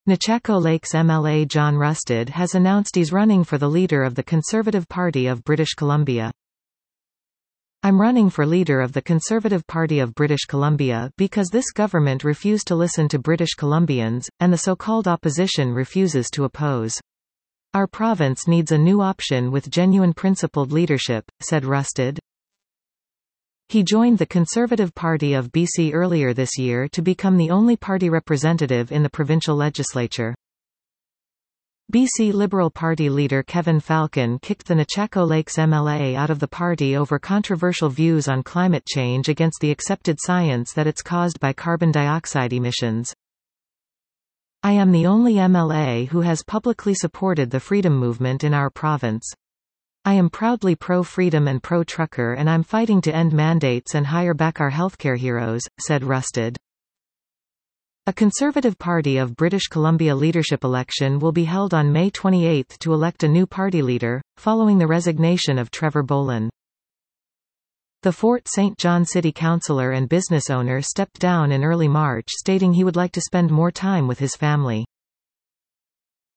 Nechako Lakes MLA John Rustad has announced he's running for the leader of the Conservative Party of British Columbia. I'm running for leader of the Conservative Party of British Columbia because this government refused to listen to British Columbians, and the so-called opposition refuses to oppose. Our province needs a new option with genuine principled leadership, said Rustad. He joined the Conservative Party of BC earlier this year to become the only party representative in the provincial legislature. BC Liberal Party leader Kevin Falcon kicked the Nechako Lakes MLA out of the party over controversial views on climate change against the accepted science that it's caused by carbon dioxide emissions. I am the only MLA who has publicly supported the freedom movement in our province. I am proudly pro-freedom and pro-trucker, and I'm fighting to end mandates and hire back our healthcare heroes, said Rustad. A Conservative Party of British Columbia leadership election will be held on May 28 to elect a new party leader, following the resignation of Trevor Bolin. The Fort St. John City Councillor and business owner stepped down in early March, stating he would like to spend more time with his family.